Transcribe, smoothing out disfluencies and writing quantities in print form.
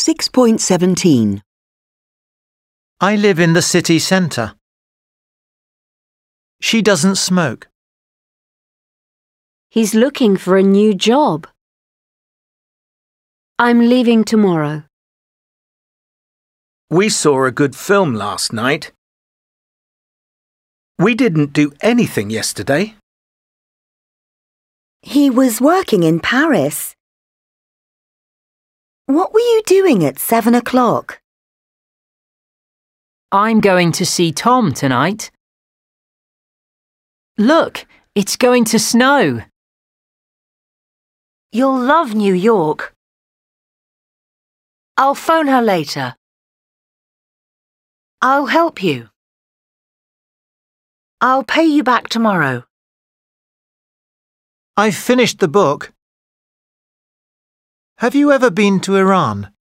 6.17. I live in the city centre. She doesn't smoke. He's looking for a new job. I'm leaving tomorrow. We saw a good film last night. We didn't do anything yesterday. He was working in Paris. What were you doing at 7 o'clock? I'm going to see Tom tonight. Look, it's going to snow. You'll love New York. I'll phone her later. I'll help you. I'll pay you back tomorrow. I've finished the book. Have you ever been to Iran?